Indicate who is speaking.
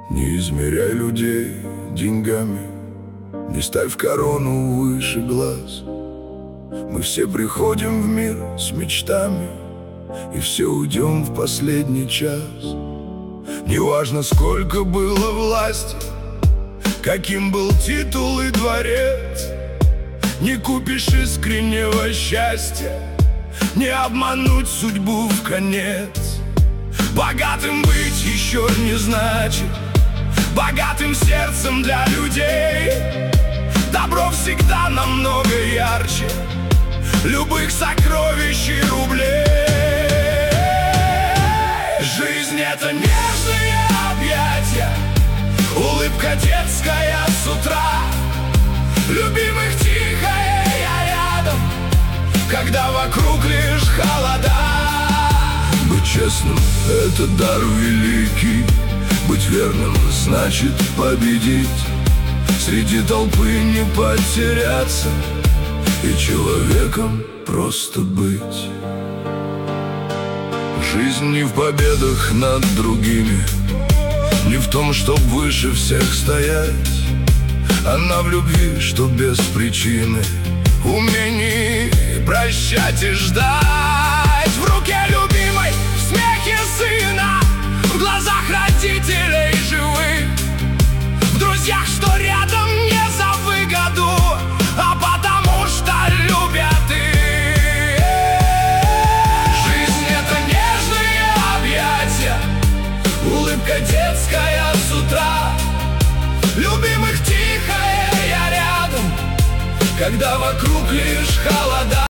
Speaker 1: Не измеряй людей деньгами, не ставь корону выше глаз. Мы все приходим в мир с мечтами, и все уйдем в последний час. Неважно, сколько было власти, каким был титул и дворец, не купишь искреннего счастья, не обмануть судьбу в конец. Богатым быть еще не значит богатым сердцем для людей. Добро всегда намного ярче любых сокровищ и рублей. Жизнь — это нежные объятия, улыбка детская с утра, любимых тихая я рядом, когда вокруг лишь холода. Быть честным — это дар великий, быть верным — значит победить, среди толпы не потеряться и человеком просто быть. Жизнь не в победах над другими, не в том, чтоб выше всех стоять. Она в любви, что без причины, умении прощать и ждать. В руке любимой, в смехе сына, в глазах родителей живых, в друзьях, что рядом не за выгоду, а потому что любят их. Жизнь — это нежные объятия, улыбка детская с утра, любимых тихая я рядом, когда вокруг лишь холода.